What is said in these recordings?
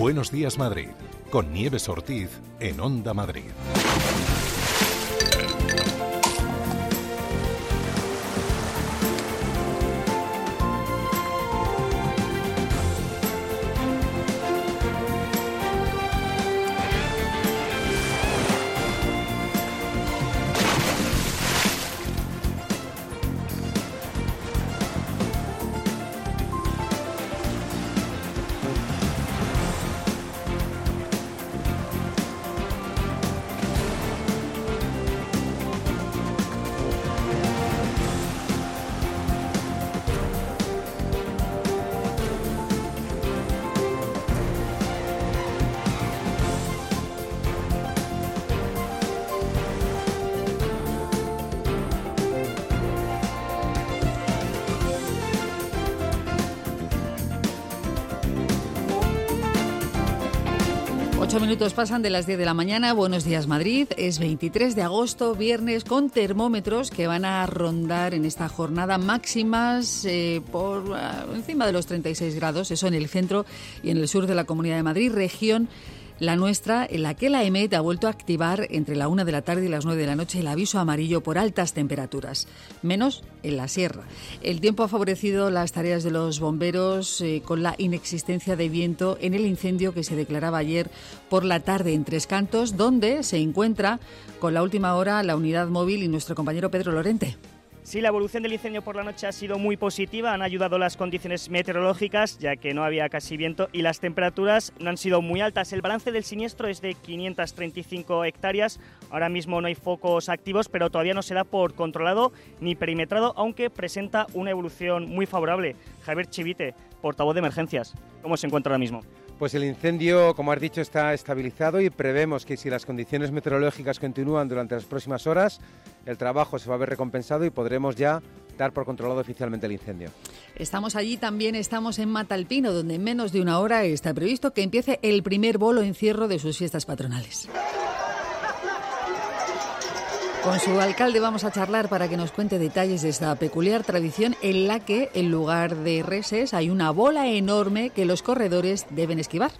Buenos días, Madrid, con Nieves Ortiz en Onda Madrid. Minutos pasan de las 10 de la mañana. Buenos días, Madrid. Es 23 de agosto, viernes, con termómetros que van a rondar en esta jornada máximas por encima de los 36 grados, eso en el centro y en el sur de la Comunidad de Madrid, región la nuestra, en la que la EMET ha vuelto a activar entre la 1 de la tarde y las 9 de la noche el aviso amarillo por altas temperaturas, menos en la sierra. El tiempo ha favorecido las tareas de los bomberos con la inexistencia de viento en el incendio que se declaraba ayer por la tarde en Tres Cantos, donde se encuentra con la última hora la unidad móvil y nuestro compañero Pedro Lorente. Sí, la evolución del incendio por la noche ha sido muy positiva, han ayudado las condiciones meteorológicas, ya que no había casi viento y las temperaturas no han sido muy altas. El balance del siniestro es de 535 hectáreas, ahora mismo no hay focos activos, pero todavía no se da por controlado ni perimetrado, aunque presenta una evolución muy favorable. Javier Chivite, portavoz de emergencias, ¿cómo se encuentra ahora mismo? Pues el incendio, como has dicho, está estabilizado y prevemos que si las condiciones meteorológicas continúan durante las próximas horas, el trabajo se va a ver recompensado y podremos ya dar por controlado oficialmente el incendio. Estamos allí, también estamos en Matalpino, donde en menos de una hora está previsto que empiece el primer bolo encierro de sus fiestas patronales. Con su alcalde vamos a charlar para que nos cuente detalles de esta peculiar tradición en la que, en lugar de reses, hay una bola enorme que los corredores deben esquivar.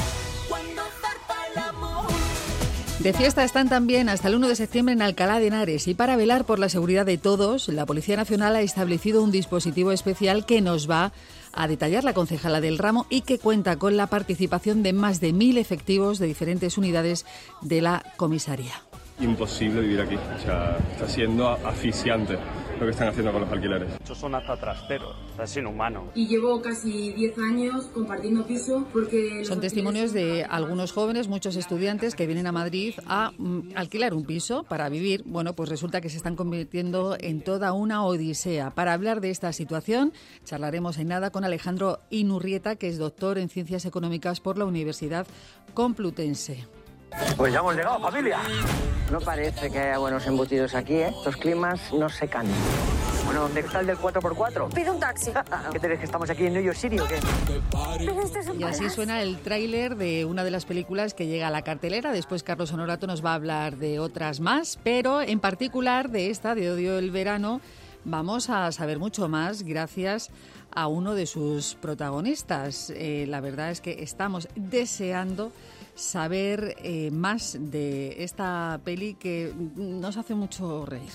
De fiesta están también hasta el 1 de septiembre en Alcalá de Henares, y para velar por la seguridad de todos, la Policía Nacional ha establecido un dispositivo especial que nos va a detallar la concejala del ramo y que cuenta con la participación de más de 1.000 efectivos de diferentes unidades de la comisaría. Imposible vivir aquí, o sea, está siendo asfixiante lo que están haciendo con los alquileres. Estos son hasta trasteros, es inhumano. Y llevo casi 10 años compartiendo piso porque... Son testimonios de algunos jóvenes, muchos estudiantes que vienen a Madrid a alquilar un piso para vivir. Bueno, pues resulta que se están convirtiendo en toda una odisea. Para hablar de esta situación, charlaremos en nada con Alejandro Inurrieta, que es doctor en Ciencias Económicas por la Universidad Complutense. Pues ya hemos llegado, familia. No parece que haya buenos embutidos aquí, ¿eh? Los climas no secan. Bueno, ¿dónde está el del 4x4? Pido un taxi. ¿Qué te ves, que estamos aquí en New York City o qué? Pero este es un y así palacio. suena el tráiler de una de las películas que llega a la cartelera. Después Carlos Honorato nos va a hablar de otras más, pero en particular de esta, de Odio el Verano, vamos a saber mucho más gracias a uno de sus protagonistas. La verdad es que estamos deseando saber más de esta peli que nos hace mucho reír.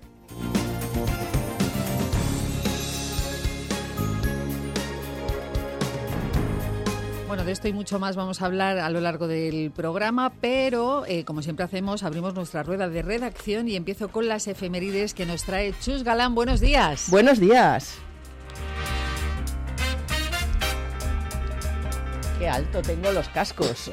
Bueno, de esto y mucho más vamos a hablar a lo largo del programa, pero como siempre hacemos, abrimos nuestra rueda de redacción y empiezo con las efemérides que nos trae Chus Galán. Buenos días. Buenos días. Qué alto tengo los cascos.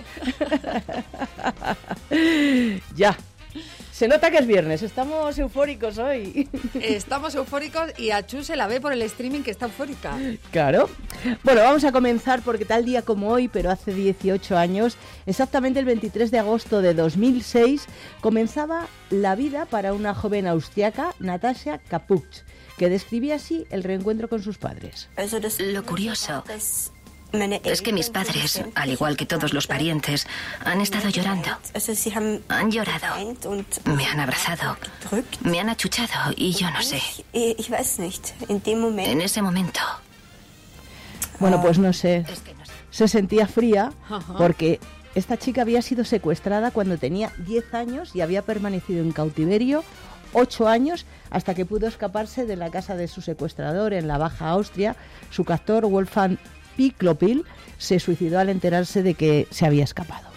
Ya. Se nota que es viernes, estamos eufóricos hoy. Estamos eufóricos y a Chus se la ve por el streaming que está eufórica. Claro. Bueno, vamos a comenzar porque tal día como hoy, pero hace 18 años, exactamente el 23 de agosto de 2006, comenzaba la vida para una joven austriaca, Natascha Kapuch, que describía así el reencuentro con sus padres. Lo curioso es que mis padres, al igual que todos los parientes, han estado llorando. Han llorado, me han abrazado, me han achuchado y yo no sé. En ese momento... Bueno, pues no sé. se sentía fría porque esta chica había sido secuestrada cuando tenía 10 años y había permanecido en cautiverio 8 años hasta que pudo escaparse de la casa de su secuestrador en la Baja Austria. Su captor, Wolfgang Picklopil, se suicidó al enterarse de que se había escapado.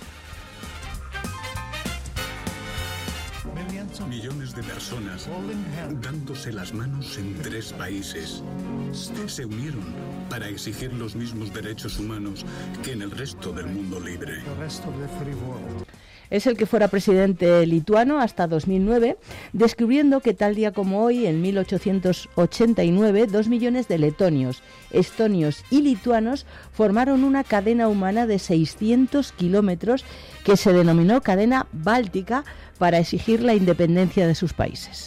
Millones de personas dándose las manos en 3 países se unieron para exigir los mismos derechos humanos que en el resto del mundo libre. Es el que fuera presidente lituano hasta 2009, descubriendo que tal día como hoy, en 1889, 2 millones de letonios, estonios y lituanos formaron una cadena humana de 600 kilómetros que se denominó Cadena Báltica para exigir la independencia de sus países.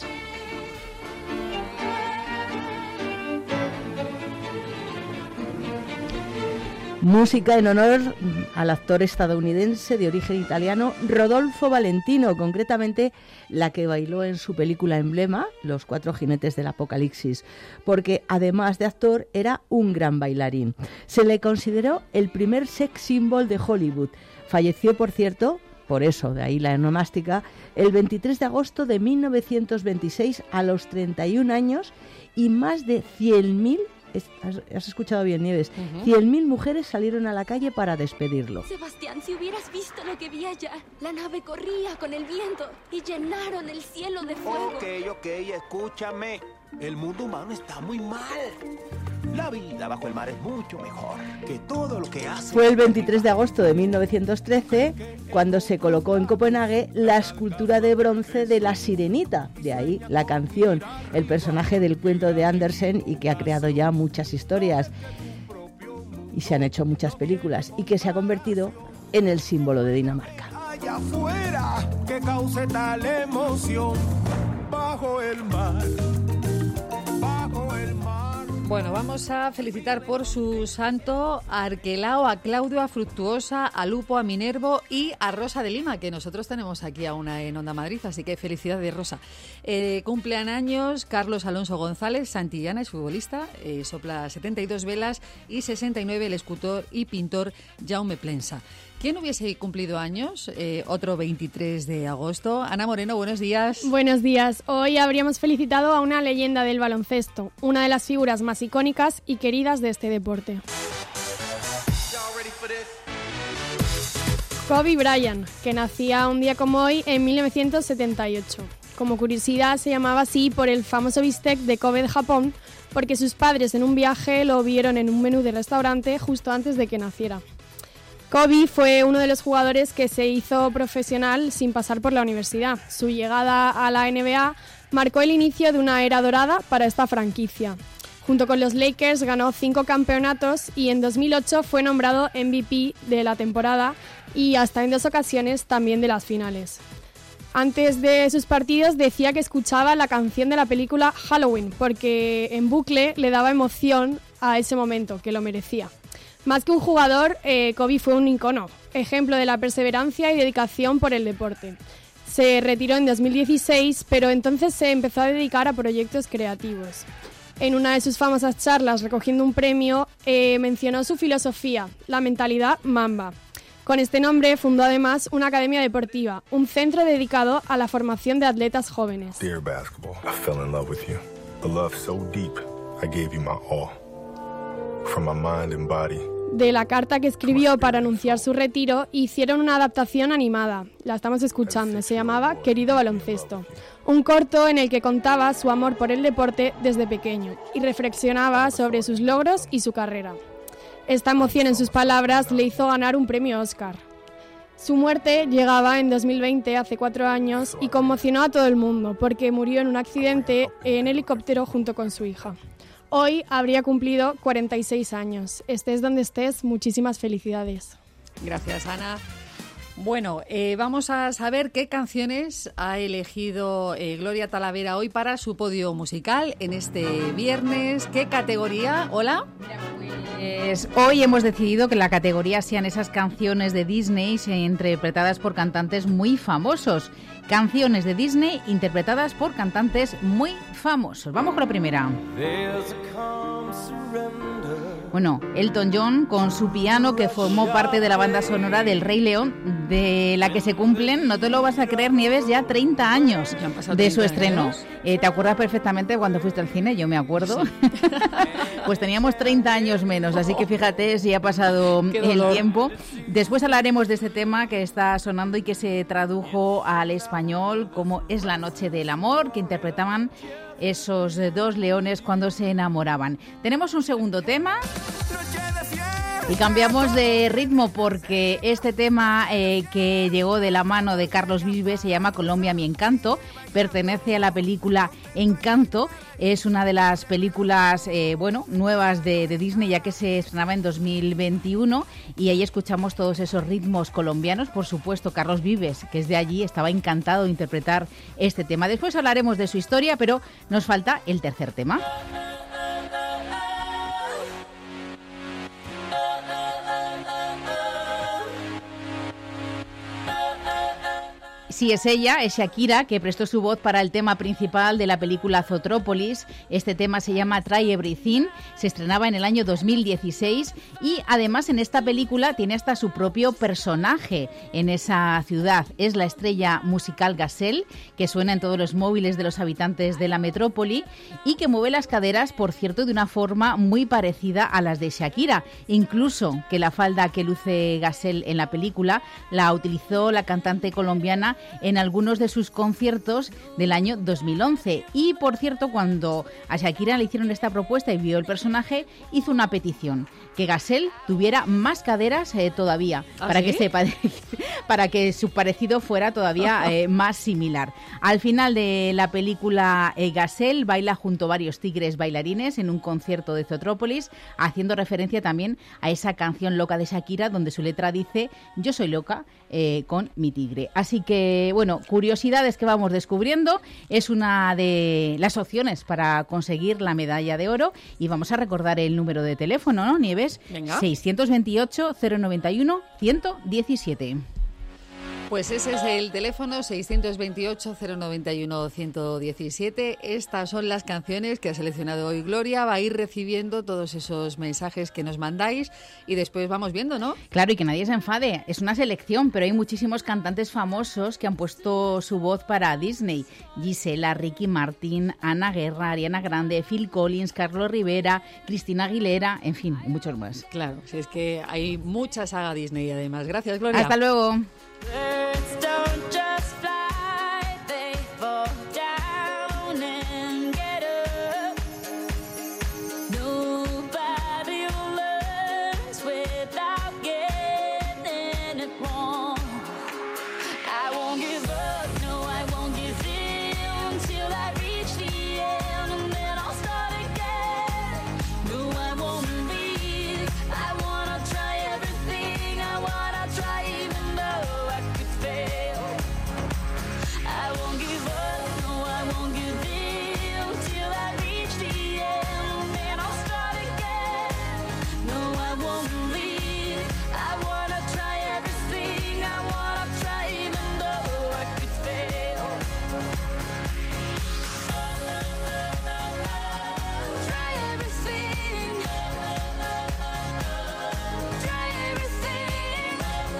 Música en honor al actor estadounidense de origen italiano Rodolfo Valentino, concretamente la que bailó en su película emblema, Los 4 jinetes del Apocalipsis, porque además de actor era un gran bailarín. Se le consideró el primer sex symbol de Hollywood. Falleció, por cierto, por eso, de ahí la onomástica, el 23 de agosto de 1926 a los 31 años y más de 100.000, has escuchado bien, Nieves, 100.000 mujeres salieron a la calle para despedirlo. Sebastián, si hubieras visto lo que vi allá, la nave corría con el viento y llenaron el cielo de fuego. Ok, escúchame. El mundo humano está muy mal. La vida bajo el mar es mucho mejor que todo lo que hace. Fue el 23 de agosto de 1913 cuando se colocó en Copenhague la escultura de bronce de la Sirenita. De ahí la canción, el personaje del cuento de Andersen y que ha creado ya muchas historias. Y se han hecho muchas películas y que se ha convertido en el símbolo de Dinamarca. Allá afuera que cause tal emoción bajo el mar. Bueno, vamos a felicitar por su santo a Arquelao, a Claudio, a Fructuosa, a Lupo, a Minervo y a Rosa de Lima, que nosotros tenemos aquí a una en Onda Madrid, así que felicidades, Rosa. Cumplen años Carlos Alonso González, Santillana, es futbolista, sopla 72 velas y 69 el escultor y pintor Jaume Plensa. ¿Quién hubiese cumplido años? Otro 23 de agosto. Ana Moreno, buenos días. Buenos días. Hoy habríamos felicitado a una leyenda del baloncesto, una de las figuras más icónicas y queridas de este deporte. Kobe Bryant, que nacía un día como hoy en 1978. Como curiosidad, se llamaba así por el famoso bistec de Kobe de Japón, porque sus padres en un viaje lo vieron en un menú de restaurante justo antes de que naciera. Kobe fue uno de los jugadores que se hizo profesional sin pasar por la universidad. Su llegada a la NBA marcó el inicio de una era dorada para esta franquicia. Junto con los Lakers ganó 5 campeonatos y en 2008 fue nombrado MVP de la temporada y hasta en 2 ocasiones también de las finales. Antes de sus partidos decía que escuchaba la canción de la película Halloween porque en bucle le daba emoción a ese momento, que lo merecía. Más que un jugador, Kobe fue un icono, ejemplo de la perseverancia y dedicación por el deporte. Se retiró en 2016, pero entonces se empezó a dedicar a proyectos creativos. En una de sus famosas charlas recogiendo un premio, mencionó su filosofía, la mentalidad Mamba. Con este nombre fundó además una academia deportiva, un centro dedicado a la formación de atletas jóvenes. Dear basketball, I fell in love with you. A love so deep, I gave you my all. From my mind and body. De la carta que escribió para anunciar su retiro, hicieron una adaptación animada. La estamos escuchando, se llamaba Querido Baloncesto. Un corto en el que contaba su amor por el deporte desde pequeño y reflexionaba sobre sus logros y su carrera. Esta emoción en sus palabras le hizo ganar un premio Oscar. Su muerte llegaba en 2020, hace 4 años, y conmocionó a todo el mundo porque murió en un accidente en helicóptero junto con su hija. Hoy habría cumplido 46 años. Estés donde estés, muchísimas felicidades. Gracias, Ana. Bueno, vamos a saber qué canciones ha elegido Gloria Talavera hoy para su podio musical en este viernes. ¿Qué categoría? Hola. Pues hoy hemos decidido que la categoría sean esas canciones de Disney interpretadas por cantantes muy famosos. Canciones de Disney interpretadas por cantantes muy famosos. Vamos con la primera. Bueno, Elton John con su piano, que formó parte de la banda sonora del Rey León, de la que se cumplen, no te lo vas a creer, Nieves, ya 30 años de su estreno. ¿Te acuerdas perfectamente cuando fuiste al cine? Yo me acuerdo. Sí. Pues teníamos 30 años menos, así que fíjate si ha pasado el tiempo. Después hablaremos de este tema que está sonando y que se tradujo al español como Es la noche del amor, que interpretaban esos dos leones cuando se enamoraban. Tenemos un segundo tema y cambiamos de ritmo porque este tema que llegó de la mano de Carlos Vives se llama Colombia, mi encanto. Pertenece a la película Encanto. Es una de las películas nuevas de Disney, ya que se estrenaba en 2021, y ahí escuchamos todos esos ritmos colombianos. Por supuesto, Carlos Vives, que es de allí, estaba encantado de interpretar este tema. Después hablaremos de su historia, pero nos falta el tercer tema. Sí, es ella, es Shakira, que prestó su voz para el tema principal de la película Zotrópolis. Este tema se llama Try Everything, se estrenaba en el año 2016 y además en esta película tiene hasta su propio personaje en esa ciudad. Es la estrella musical Gazelle, que suena en todos los móviles de los habitantes de la metrópoli y que mueve las caderas, por cierto, de una forma muy parecida a las de Shakira. Incluso que la falda que luce Gazelle en la película la utilizó la cantante colombiana en algunos de sus conciertos del año 2011. Y, por cierto, cuando a Shakira le hicieron esta propuesta y vio el personaje, hizo una petición, que Gazelle tuviera más caderas todavía, para que su parecido fuera todavía más similar. Al final de la película, Gazelle baila junto a varios tigres bailarines en un concierto de Zotrópolis, haciendo referencia también a esa canción loca de Shakira, donde su letra dice: yo soy loca con mi tigre. Así que, bueno, curiosidades que vamos descubriendo. Es una de las opciones para conseguir la medalla de oro. Y vamos a recordar el número de teléfono, ¿no, Nieves? Venga. 628-091-117. Pues ese es el teléfono, 628-091-117. Estas son las canciones que ha seleccionado hoy Gloria. Va a ir recibiendo todos esos mensajes que nos mandáis y después vamos viendo, ¿no? Claro, y que nadie se enfade. Es una selección, pero hay muchísimos cantantes famosos que han puesto su voz para Disney. Gisela, Ricky Martin, Ana Guerra, Ariana Grande, Phil Collins, Carlos Rivera, Cristina Aguilera, en fin, y muchos más. Claro, si es que hay mucha saga Disney además. Gracias, Gloria. Hasta luego. Birds don't just fly, they fall down and get up. Nobody learns without getting it wrong. I won't give up, no, I won't give in till I reach the end, and then I'll start again. No, I won't leave, I wanna try everything, I wanna try even though I could fail. I won't give up, no, I won't give in till I reach the end, and then I'll start again. No, I won't leave, I wanna try everything, I wanna try even though I could fail. Try everything, try everything.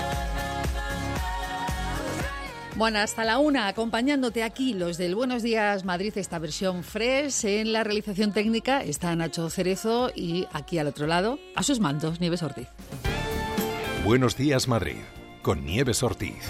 Bueno, hasta la 1, acompañándote aquí los del Buenos Días Madrid, esta versión fresh. En la realización técnica está Nacho Cerezo y aquí al otro lado, a sus mandos, Nieves Ortiz. Buenos Días Madrid, con Nieves Ortiz.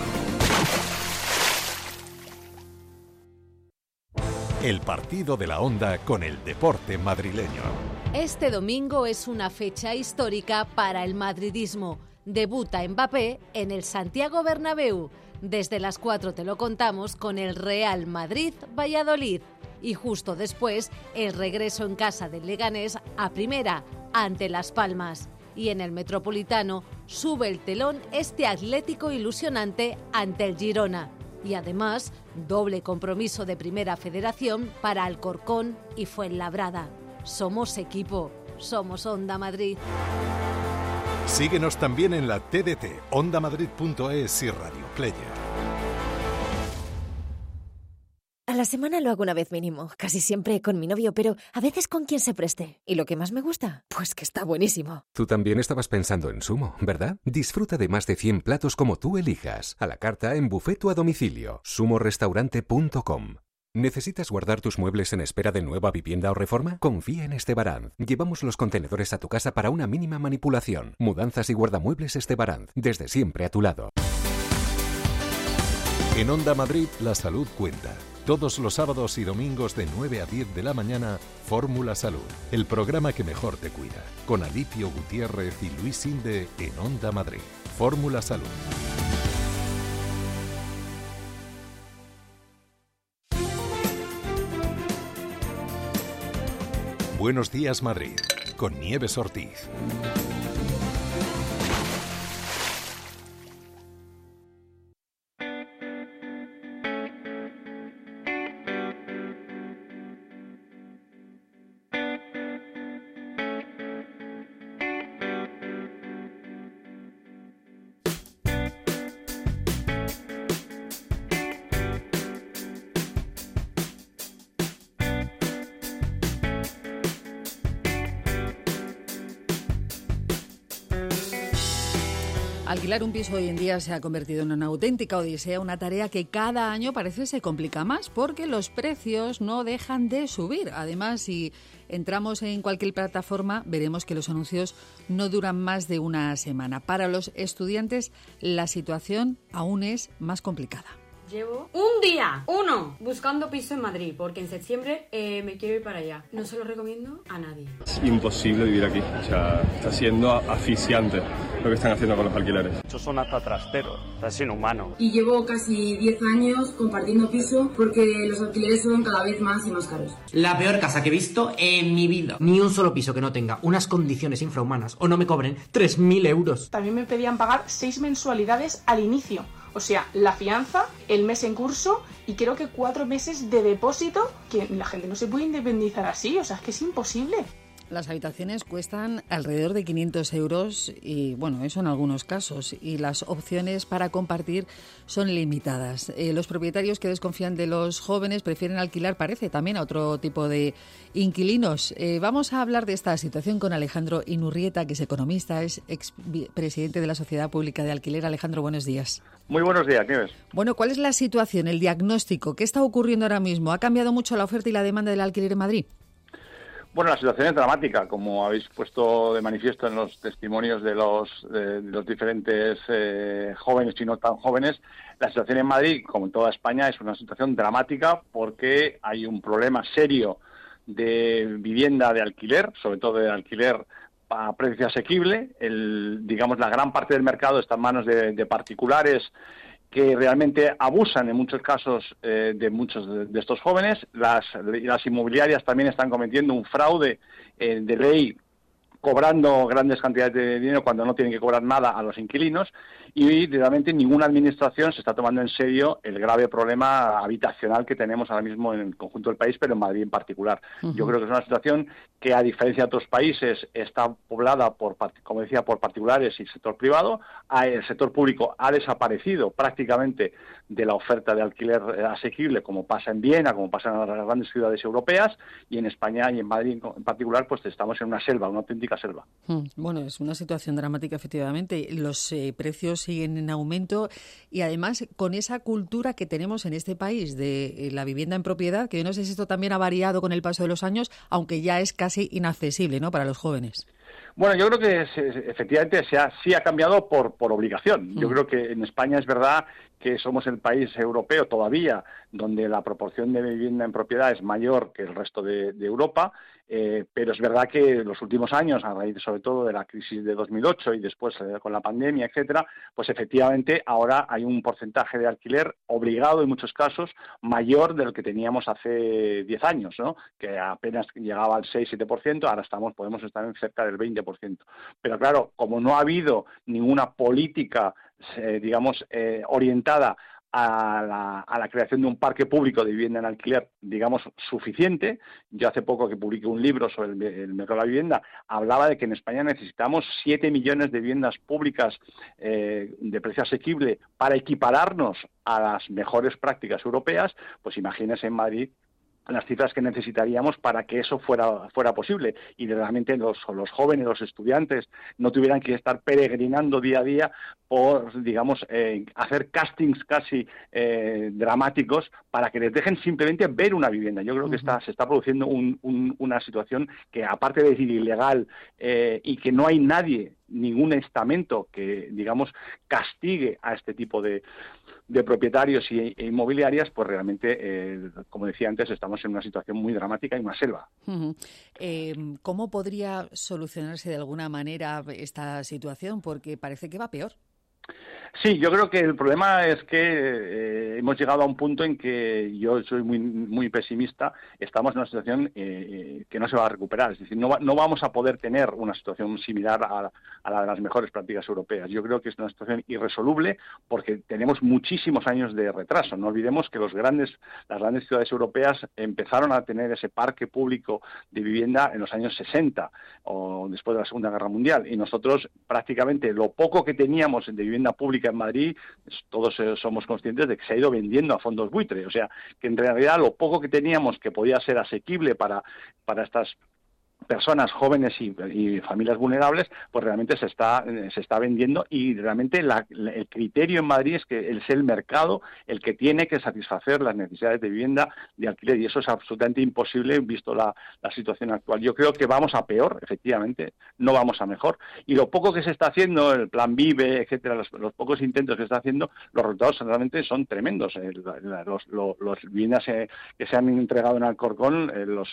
El partido de la Onda con el deporte madrileño. Este domingo es una fecha histórica para el madridismo. Debuta Mbappé en el Santiago Bernabéu. Desde las 4 te lo contamos con el Real Madrid-Valladolid. Y justo después, el regreso en casa del Leganés a primera, ante Las Palmas. Y en el Metropolitano sube el telón este Atlético ilusionante ante el Girona. Y además, doble compromiso de Primera Federación para Alcorcón y Fuenlabrada. Somos equipo, somos Onda Madrid. Síguenos también en la TDT, ondamadrid.es y Radio Player. A las la semana lo hago una vez mínimo, casi siempre con mi novio, pero a veces con quien se preste. ¿Y lo que más me gusta? Pues que está buenísimo. Tú también estabas pensando en Sumo, ¿verdad? Disfruta de más de 100 platos como tú elijas, a la carta, en buffet o a domicilio. sumorestaurante.com. ¿Necesitas guardar tus muebles en espera de nueva vivienda o reforma? Confía en Estebaranz. Llevamos los contenedores a tu casa para una mínima manipulación. Mudanzas y guardamuebles Estebaranz, desde siempre a tu lado. En Onda Madrid, la salud cuenta. Todos los sábados y domingos de 9 a 10 de la mañana, Fórmula Salud, el programa que mejor te cuida. Con Alipio Gutiérrez y Luis Sinde en Onda Madrid. Fórmula Salud. Buenos días, Madrid, con Nieves Ortiz. Alquilar un piso hoy en día se ha convertido en una auténtica odisea, una tarea que cada año parece se complica más porque los precios no dejan de subir. Además, si entramos en cualquier plataforma, veremos que los anuncios no duran más de una semana. Para los estudiantes, la situación aún es más complicada. Llevo un día, buscando piso en Madrid, porque en septiembre me quiero ir para allá. No se lo recomiendo a nadie. Es imposible vivir aquí, o sea, está siendo asfixiante lo que están haciendo con los alquileres. Muchos son hasta trasteros, es inhumano. Y llevo casi 10 años compartiendo piso porque los alquileres son cada vez más y más caros. La peor casa que he visto en mi vida. Ni un solo piso que no tenga unas condiciones infrahumanas o no me cobren 3.000 euros. También me pedían pagar 6 mensualidades al inicio. O sea, la fianza, el mes en curso y creo que 4 meses de depósito, que la gente no se puede independizar así, o sea, es que es imposible. Las habitaciones cuestan alrededor de 500 euros y, bueno, eso en algunos casos. Y las opciones para compartir son limitadas. Los propietarios que desconfían de los jóvenes prefieren alquilar, parece, también a otro tipo de inquilinos. Vamos a hablar de esta situación con Alejandro Inurrieta, que es economista, es expresidente de la Sociedad Pública de Alquiler. Alejandro, buenos días. Muy buenos días, Nieves. Bueno, ¿cuál es la situación, el diagnóstico? ¿Qué está ocurriendo ahora mismo? ¿Ha cambiado mucho la oferta y la demanda del alquiler en Madrid? Bueno, la situación es dramática, como habéis puesto de manifiesto en los testimonios de los diferentes jóvenes y no tan jóvenes. La situación en Madrid, como en toda España, es una situación dramática porque hay un problema serio de vivienda de alquiler, sobre todo de alquiler a precio asequible. Digamos, la gran parte del mercado está en manos de particulares que realmente abusan en muchos casos de muchos de estos jóvenes. Las inmobiliarias también están cometiendo un fraude de ley, cobrando grandes cantidades de dinero cuando no tienen que cobrar nada a los inquilinos, y realmente ninguna administración se está tomando en serio el grave problema habitacional que tenemos ahora mismo en el conjunto del país, pero en Madrid en particular. Yo creo que es una situación que, a diferencia de otros países, está poblada por, como decía, por particulares y sector privado. El sector público ha desaparecido prácticamente de la oferta de alquiler asequible, como pasa en Viena, como pasa en las grandes ciudades europeas, y en España y en Madrid en particular, pues estamos en una selva, una auténtica selva. Bueno, es una situación dramática, efectivamente. Los precios siguen en aumento y, además, con esa cultura que tenemos en este país de la vivienda en propiedad, que yo no sé si esto también ha variado con el paso de los años, aunque ya es casi inaccesible, ¿no?, para los jóvenes. Bueno, yo creo que efectivamente sí ha cambiado por obligación. Yo creo que en España es verdad que somos el país europeo todavía donde la proporción de vivienda en propiedad es mayor que el resto de Europa, pero es verdad que en los últimos años, a raíz sobre todo de la crisis de 2008 y después con la pandemia, etcétera, pues efectivamente ahora hay un porcentaje de alquiler obligado en muchos casos mayor del que teníamos hace 10 años, ¿no?, que apenas llegaba al 6-7%, ahora podemos estar en cerca del 20%. Pero claro, como no ha habido ninguna política, digamos, orientada a la creación de un parque público de vivienda en alquiler, digamos, suficiente. Yo hace poco que publiqué un libro sobre el mercado de la vivienda, hablaba de que en España necesitamos 7 millones de viviendas públicas de precio asequible para equipararnos a las mejores prácticas europeas. Pues imagínense en Madrid las cifras que necesitaríamos para que eso fuera posible y realmente los jóvenes, los estudiantes no tuvieran que estar peregrinando día a día por, digamos, hacer castings casi dramáticos para que les dejen simplemente ver una vivienda. Yo creo que se está produciendo una situación que, aparte de ser ilegal y que no hay nadie, ningún estamento que, digamos, castigue a este tipo de propietarios e inmobiliarias, pues realmente, como decía antes, estamos en una situación muy dramática y una selva. ¿Cómo podría solucionarse de alguna manera esta situación? Porque parece que va peor. Sí, yo creo que el problema es que hemos llegado a un punto en que yo soy muy pesimista. Estamos en una situación que no se va a recuperar. Es decir, no vamos a poder tener una situación similar a la de las mejores prácticas europeas. Yo creo que es una situación irresoluble porque tenemos muchísimos años de retraso. No olvidemos que las grandes ciudades europeas empezaron a tener ese parque público de vivienda en los años 60 o después de la Segunda Guerra Mundial. Y nosotros prácticamente lo poco que teníamos de vivienda pública en Madrid, todos somos conscientes de que se ha ido vendiendo a fondos buitre. O sea, que en realidad lo poco que teníamos que podía ser asequible para estas personas jóvenes y familias vulnerables, pues realmente se está vendiendo y realmente el criterio en Madrid es que es el mercado el que tiene que satisfacer las necesidades de vivienda de alquiler y eso es absolutamente imposible visto la situación actual. Yo creo que vamos a peor, efectivamente, no vamos a mejor y lo poco que se está haciendo, el plan Vive, etcétera, los pocos intentos que se está haciendo, los resultados realmente son tremendos. Los viviendas que se han entregado en Alcorcón,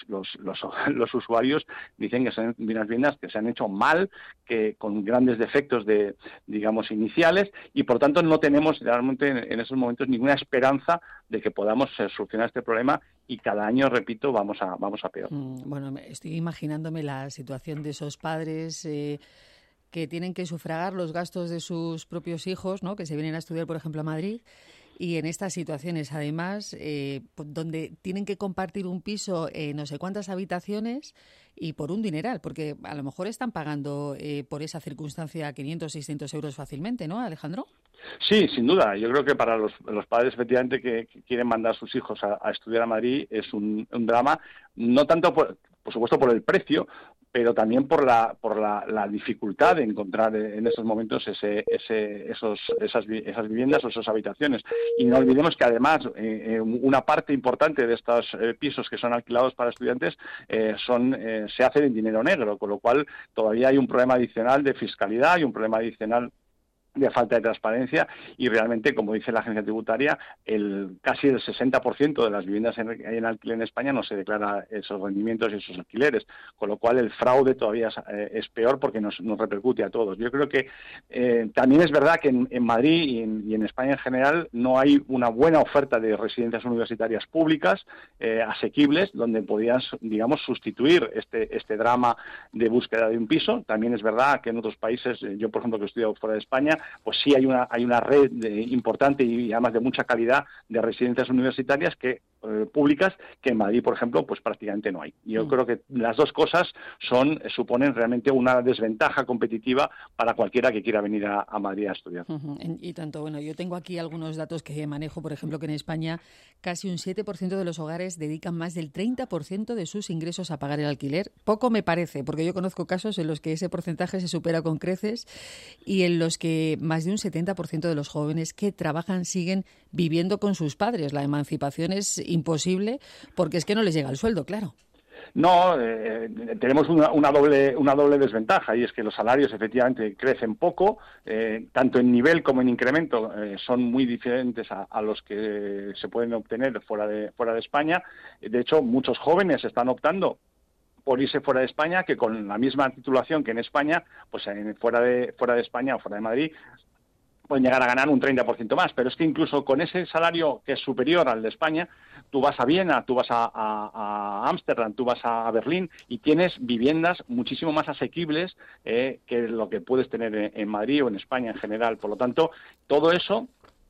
los usuarios dicen que son unas viviendas que se han hecho mal, que con grandes defectos digamos, iniciales, y por tanto no tenemos realmente en esos momentos ninguna esperanza de que podamos solucionar este problema y cada año, repito, vamos a peor. Bueno, estoy imaginándome la situación de esos padres que tienen que sufragar los gastos de sus propios hijos, ¿no? Que se vienen a estudiar, por ejemplo, a Madrid. Y en estas situaciones, además, donde tienen que compartir un piso, no sé cuántas habitaciones y por un dineral, porque a lo mejor están pagando por esa circunstancia 500, 600 euros fácilmente, ¿no, Alejandro? Sí, sin duda. Yo creo que para los padres, efectivamente, que quieren mandar a sus hijos a estudiar a Madrid es un drama, no tanto, por supuesto, por el precio, pero también por la dificultad de encontrar en esos momentos esas viviendas o esas habitaciones. Y no olvidemos que además una parte importante de estos pisos que son alquilados para estudiantes se hacen en dinero negro, con lo cual todavía hay un problema adicional de fiscalidad y un problema adicional de falta de transparencia y realmente, como dice la agencia tributaria, casi el 60% de las viviendas en alquiler en España no se declara esos rendimientos y esos alquileres, con lo cual el fraude todavía es peor porque nos repercute a todos. Yo creo que también es verdad que en Madrid y en España en general no hay una buena oferta de residencias universitarias públicas asequibles donde podían, digamos, sustituir este drama de búsqueda de un piso. También es verdad que en otros países, yo por ejemplo que he estudiado fuera de España, pues sí hay una red importante y además de mucha calidad de residencias universitarias públicas que en Madrid, por ejemplo, pues prácticamente no hay. Yo creo que las dos cosas suponen realmente una desventaja competitiva para cualquiera que quiera venir a Madrid a estudiar. Y tanto, bueno, yo tengo aquí algunos datos que manejo, por ejemplo, que en España casi un 7% de los hogares dedican más del 30% de sus ingresos a pagar el alquiler. Poco me parece, porque yo conozco casos en los que ese porcentaje se supera con creces y en los que más de un 70% de los jóvenes que trabajan siguen viviendo con sus padres. La emancipación es imposible porque es que no les llega el sueldo, claro. No, tenemos una doble desventaja y es que los salarios efectivamente crecen poco, tanto en nivel como en incremento son muy diferentes a los que se pueden obtener fuera de España. De hecho, muchos jóvenes están optando por irse fuera de España, que con la misma titulación que en España, pues fuera de España o fuera de Madrid, pueden llegar a ganar un 30% más. Pero es que incluso con ese salario que es superior al de España, tú vas a Viena, tú vas a Ámsterdam, tú vas a Berlín y tienes viviendas muchísimo más asequibles que lo que puedes tener en Madrid o en España en general. Por lo tanto, todo eso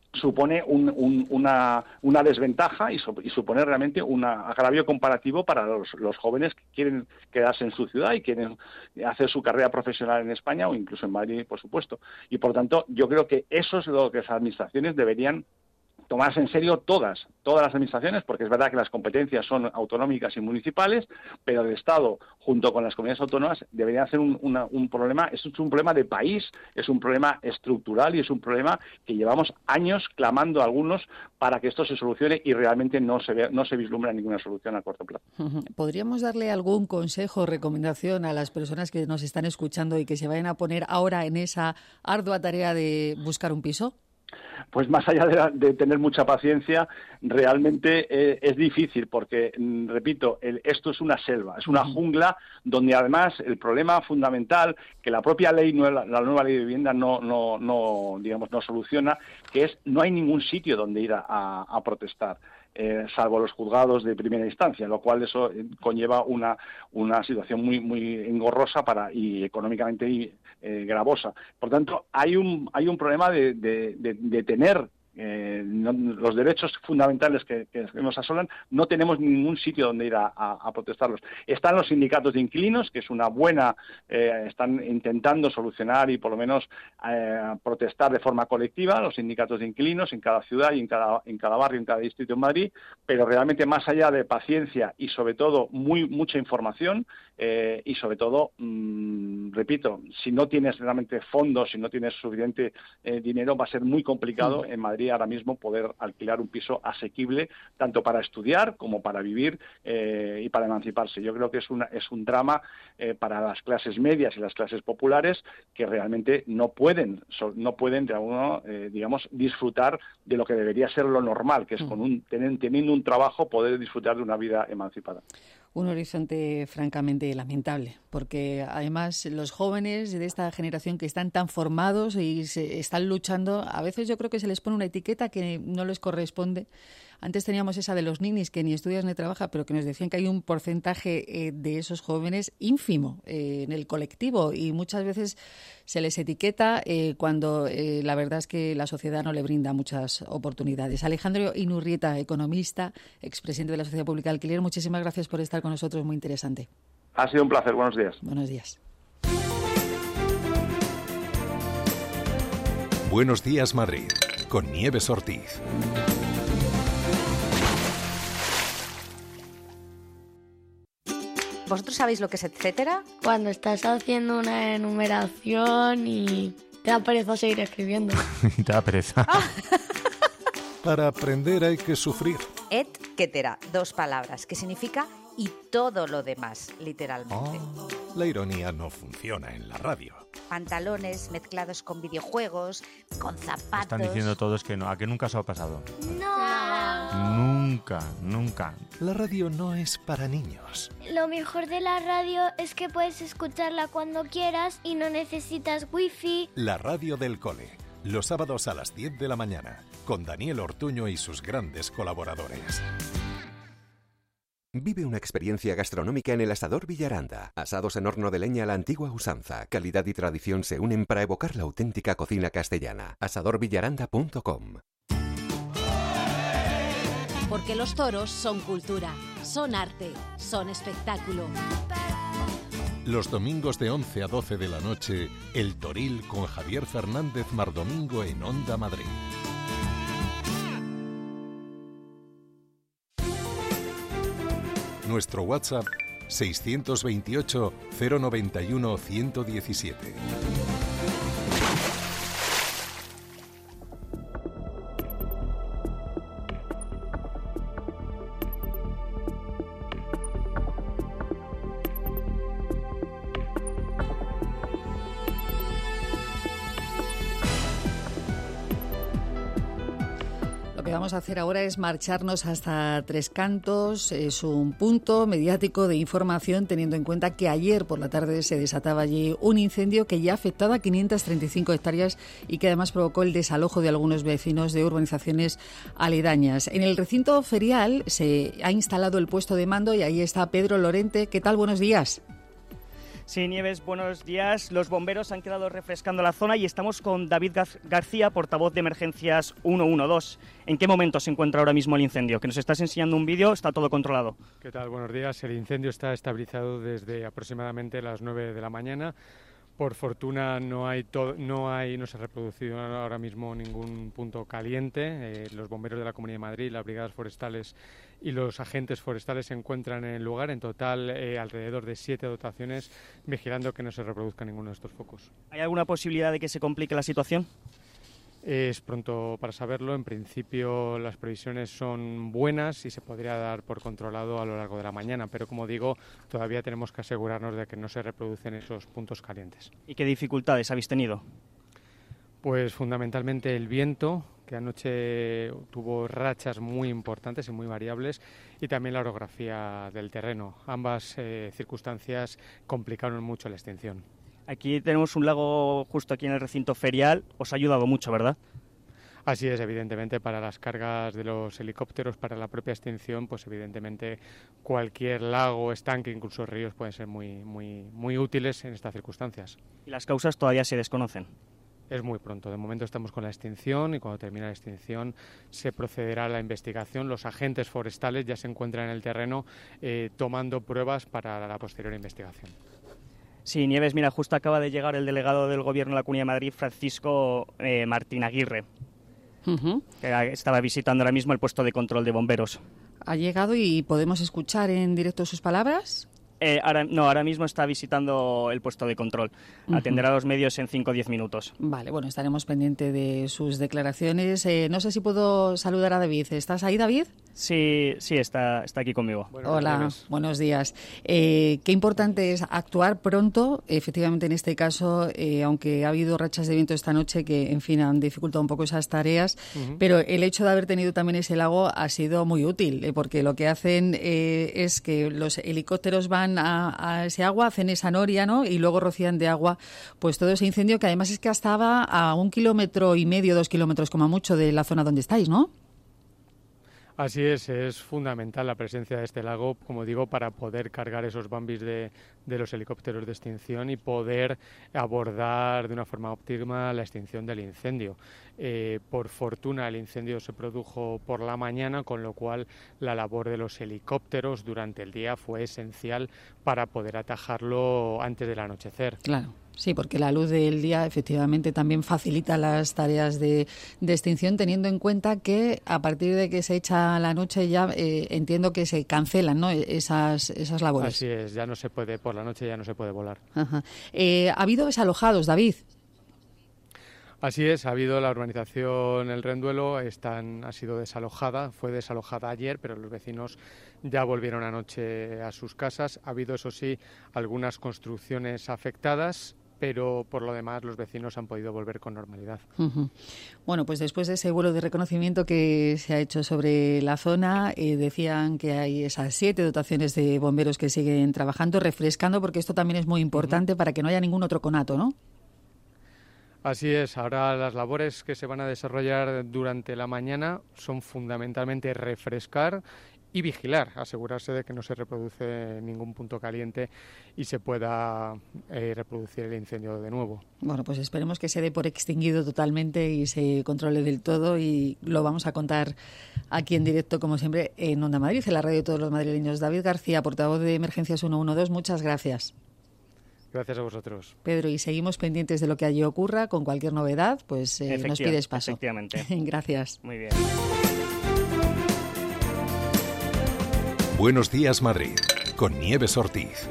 supone una desventaja y supone realmente un agravio comparativo para los jóvenes que quieren quedarse en su ciudad y quieren hacer su carrera profesional en España o incluso en Madrid, por supuesto. Y por tanto, yo creo que eso es lo que las administraciones deberían tomarse en serio todas las administraciones, porque es verdad que las competencias son autonómicas y municipales, pero el Estado, junto con las comunidades autónomas, deberían hacer un problema, es un problema de país, es un problema estructural y es un problema que llevamos años clamando algunos para que esto se solucione y realmente no se vislumbra ninguna solución a corto plazo. ¿Podríamos darle algún consejo o recomendación a las personas que nos están escuchando y que se vayan a poner ahora en esa ardua tarea de buscar un piso? Pues más allá de tener mucha paciencia, realmente es difícil porque, repito, esto es una selva, es una jungla donde además el problema fundamental que la propia ley, la nueva ley de vivienda no soluciona, que es no hay ningún sitio donde ir a protestar. Salvo los juzgados de primera instancia, lo cual eso conlleva una situación muy engorrosa y económicamente gravosa. Por tanto, hay un problema de tener los derechos fundamentales que nos asolan, no tenemos ningún sitio donde ir a protestarlos. Están los sindicatos de inquilinos, que es una buena, están intentando solucionar y por lo menos protestar de forma colectiva, los sindicatos de inquilinos en cada ciudad y en cada barrio, en cada distrito en Madrid, pero realmente más allá de paciencia y sobre todo mucha información y sobre todo, repito, si no tienes realmente fondos, si no tienes suficiente dinero, va a ser muy complicado en Madrid ahora mismo poder alquilar un piso asequible tanto para estudiar como para vivir y para emanciparse. Yo creo que es un drama para las clases medias y las clases populares que realmente no pueden de alguno, disfrutar de lo que debería ser lo normal, que es teniendo un trabajo poder disfrutar de una vida emancipada. Un horizonte francamente lamentable, porque además los jóvenes de esta generación que están tan formados y se están luchando, a veces yo creo que se les pone una etiqueta que no les corresponde. Antes teníamos esa de los ninis que ni estudian ni trabajan, pero que nos decían que hay un porcentaje de esos jóvenes ínfimo en el colectivo y muchas veces se les etiqueta cuando la verdad es que la sociedad no le brinda muchas oportunidades. Alejandro Inurrieta, economista, expresidente de la Sociedad Pública de Alquiler, muchísimas gracias por estar con nosotros, muy interesante. Ha sido un placer, buenos días. Buenos días. Buenos días, Madrid, con Nieves Ortiz. ¿Vosotros sabéis lo que es etcétera? Cuando estás haciendo una enumeración y te da pereza seguir escribiendo. Te da pereza. Para aprender hay que sufrir. Etcétera, 2 palabras, que significa y todo lo demás, literalmente. La ironía no funciona en la radio. Pantalones mezclados con videojuegos, con zapatos... Están diciendo todos que no. ¿A que nunca os ha pasado? No. Nunca. La radio no es para niños. Lo mejor de la radio es que puedes escucharla cuando quieras y no necesitas wifi. La radio del cole. Los sábados a las 10 de la mañana. Con Daniel Ortuño y sus grandes colaboradores. Vive una experiencia gastronómica en el Asador Villaranda. Asados en horno de leña a la antigua usanza. Calidad y tradición se unen para evocar la auténtica cocina castellana. asadorvillaranda.com. Porque los toros son cultura, son arte, son espectáculo. Los domingos de 11 a 12 de la noche, El Toril con Javier Fernández Mardomingo en Onda Madrid. Nuestro WhatsApp 628 091 117. Lo que vamos a hacer ahora es marcharnos hasta Tres Cantos. Es un punto mediático de información, teniendo en cuenta que ayer por la tarde se desataba allí un incendio que ya afectaba a 535 hectáreas y que además provocó el desalojo de algunos vecinos de urbanizaciones aledañas. En el recinto ferial se ha instalado el puesto de mando y ahí está Pedro Lorente. ¿Qué tal? Buenos días. Sí, Nieves, buenos días. Los bomberos han quedado refrescando la zona y estamos con David García, portavoz de emergencias 112. ¿En qué momento se encuentra ahora mismo el incendio? Que nos estás enseñando un vídeo, está todo controlado. ¿Qué tal? Buenos días. El incendio está estabilizado desde aproximadamente las 9 de la mañana. Por fortuna no se ha reproducido ahora mismo ningún punto caliente. Los bomberos de la Comunidad de Madrid, las brigadas forestales y los agentes forestales se encuentran en el lugar. En total, alrededor de 7 dotaciones vigilando que no se reproduzca ninguno de estos focos. ¿Hay alguna posibilidad de que se complique la situación? Es pronto para saberlo. En principio las previsiones son buenas y se podría dar por controlado a lo largo de la mañana, pero como digo, todavía tenemos que asegurarnos de que no se reproducen esos puntos calientes. ¿Y qué dificultades habéis tenido? Pues fundamentalmente el viento, que anoche tuvo rachas muy importantes y muy variables, y también la orografía del terreno. Ambas circunstancias complicaron mucho la extinción. Aquí tenemos un lago justo aquí en el recinto ferial. Os ha ayudado mucho, ¿verdad? Así es, evidentemente, para las cargas de los helicópteros, para la propia extinción, pues evidentemente cualquier lago, estanque, incluso ríos pueden ser muy útiles en estas circunstancias. ¿Y las causas todavía se desconocen? Es muy pronto. De momento estamos con la extinción y cuando termine la extinción se procederá a la investigación. Los agentes forestales ya se encuentran en el terreno tomando pruebas para la posterior investigación. Sí, Nieves, mira, justo acaba de llegar el delegado del Gobierno de la Comunidad de Madrid, Francisco Martín Aguirre, que estaba visitando ahora mismo el puesto de control de bomberos. ¿Ha llegado y podemos escuchar en directo sus palabras? Ahora mismo está visitando el puesto de control. Atenderá a los medios en 5 o 10 minutos. Vale, bueno, estaremos pendientes de sus declaraciones. No sé si puedo saludar a David. ¿Estás ahí, David? Sí, está aquí conmigo. Hola, buenos días. Qué importante es actuar pronto. Efectivamente, en este caso, aunque ha habido rachas de viento esta noche que, en fin, han dificultado un poco esas tareas, pero el hecho de haber tenido también ese lago ha sido muy útil, porque lo que hacen es que los helicópteros van a ese agua, hacen esa noria, ¿no? Y luego rocían de agua pues todo ese incendio, que además es que estaba a 1,5 kilómetros, 2 kilómetros como mucho de la zona donde estáis, ¿no? Así es fundamental la presencia de este lago, como digo, para poder cargar esos bambis de los helicópteros de extinción y poder abordar de una forma óptima la extinción del incendio. Por fortuna el incendio se produjo por la mañana, con lo cual la labor de los helicópteros durante el día fue esencial para poder atajarlo antes del anochecer. Claro. Sí, porque la luz del día efectivamente también facilita las tareas de extinción, teniendo en cuenta que a partir de que se echa la noche ya entiendo que se cancelan, ¿no?, esas labores. Así es, ya no se puede, por la noche ya no se puede volar. Ajá. ¿Ha habido desalojados, David? Así es, ha habido la urbanización El Renduelo, ha sido desalojada, fue desalojada ayer, pero los vecinos ya volvieron anoche a sus casas. Ha habido, eso sí, algunas construcciones afectadas, pero por lo demás los vecinos han podido volver con normalidad. Bueno, pues después de ese vuelo de reconocimiento que se ha hecho sobre la zona, decían que hay esas 7 dotaciones de bomberos que siguen trabajando, refrescando, porque esto también es muy importante para que no haya ningún otro conato, ¿no? Así es, ahora las labores que se van a desarrollar durante la mañana son fundamentalmente refrescar y vigilar, asegurarse de que no se reproduce ningún punto caliente y se pueda reproducir el incendio de nuevo. Bueno, pues esperemos que se dé por extinguido totalmente y se controle del todo, y lo vamos a contar aquí en directo, como siempre, en Onda Madrid, en la radio de todos los madrileños. David García, portavoz de Emergencias 112, muchas gracias. Gracias a vosotros. Pedro, y seguimos pendientes de lo que allí ocurra. Con cualquier novedad, pues nos pides paso. Efectivamente. Gracias. Muy bien. Buenos días, Madrid, con Nieves Ortiz.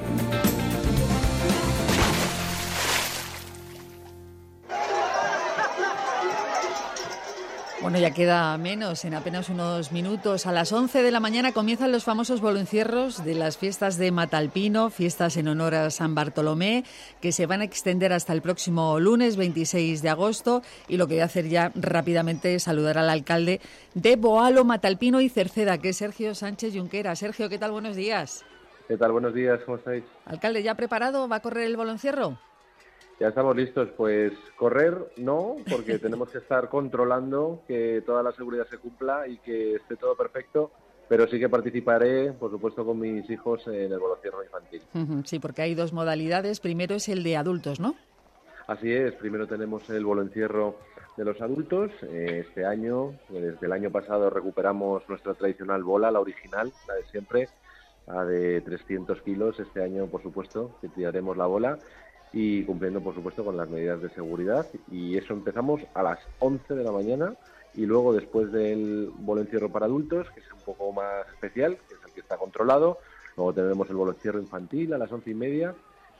Bueno, ya queda menos, en apenas unos minutos. A las 11 de la mañana comienzan los famosos boloncierros de las fiestas de Matalpino, fiestas en honor a San Bartolomé, que se van a extender hasta el próximo lunes 26 de agosto. Y lo que voy a hacer ya rápidamente es saludar al alcalde de Boalo, Matalpino y Cerceda, que es Sergio Sánchez Junquera. Sergio, ¿qué tal? Buenos días. ¿Qué tal? Buenos días, ¿cómo estáis? Alcalde, ¿ya preparado? ¿Va a correr el boloncierro? Ya estamos listos, pues correr no, porque tenemos que estar controlando que toda la seguridad se cumpla y que esté todo perfecto, pero sí que participaré, por supuesto, con mis hijos en el boloncierro infantil. Sí, porque hay dos modalidades. Primero es el de adultos, ¿no? Así es, primero tenemos el boloncierro de los adultos. Este año, desde el año pasado, recuperamos nuestra tradicional bola, la original, la de siempre, la de 300 kilos. Este año, por supuesto, que tiraremos la bola y cumpliendo, por supuesto, con las medidas de seguridad. Y eso empezamos a las 11 de la mañana. Y luego, después del boloncierro para adultos, que es un poco más especial, que es el que está controlado, luego tendremos el boloncierro infantil a las 11:30,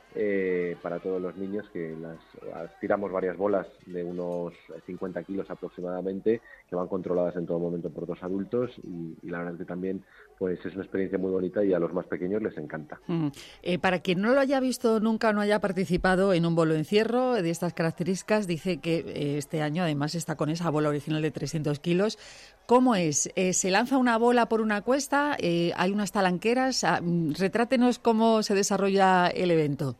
para todos los niños, que tiramos varias bolas de unos 50 kilos aproximadamente, que van controladas en todo momento por 2 adultos, y la verdad es que también pues es una experiencia muy bonita y a los más pequeños les encanta. Para quien no lo haya visto nunca, no haya participado en un boloencierro de estas características, dice que este año además está con esa bola original de 300 kilos. ¿Cómo es? ¿Se lanza una bola por una cuesta? ¿Hay unas talanqueras? Retrátenos cómo se desarrolla el evento.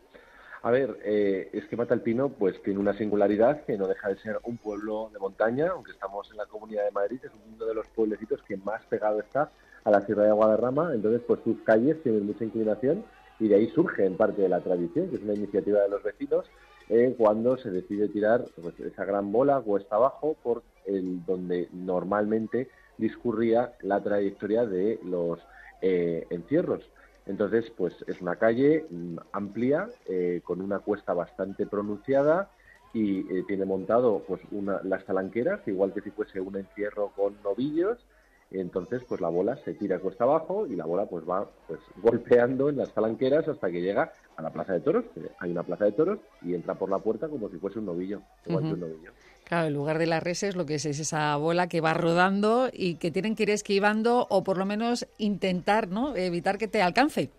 A ver, es que Matalpino pues tiene una singularidad que no deja de ser un pueblo de montaña, aunque estamos en la Comunidad de Madrid, es uno de los pueblecitos que más pegado está a la Sierra de Guadarrama. Entonces pues sus calles tienen mucha inclinación y de ahí surge en parte de la tradición, que es una iniciativa de los vecinos, cuando se decide tirar pues esa gran bola cuesta abajo por donde normalmente discurría la trayectoria de los encierros. Entonces, pues es una calle amplia, con una cuesta bastante pronunciada, y tiene montado pues las talanqueras, igual que si fuese un encierro con novillos. Entonces, pues la bola se tira cuesta abajo y la bola pues va pues golpeando en las talanqueras hasta que llega a la Plaza de Toros. Hay una Plaza de Toros y entra por la puerta como si fuese un novillo, igual que un novillo. Claro, en lugar de las reses, lo que es esa bola que va rodando y que tienen que ir esquivando, o por lo menos intentar, ¿no?, evitar que te alcance.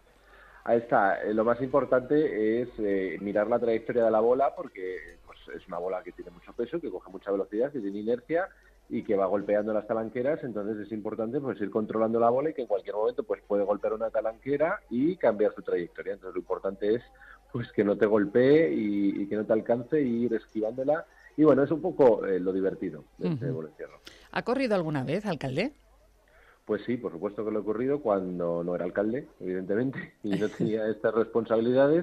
Ahí está. Lo más importante es mirar la trayectoria de la bola, porque pues es una bola que tiene mucho peso, que coge mucha velocidad, que tiene inercia y que va golpeando las talanqueras. Entonces es importante pues ir controlando la bola, y que en cualquier momento pues puede golpear una talanquera y cambiar su trayectoria. Entonces lo importante es pues que no te golpee y que no te alcance, y ir esquivándola. Y bueno, es un poco lo divertido de este boloncierro. ¿Ha corrido alguna vez, alcalde? Pues sí, por supuesto que lo he corrido cuando no era alcalde, evidentemente, y no tenía estas responsabilidades,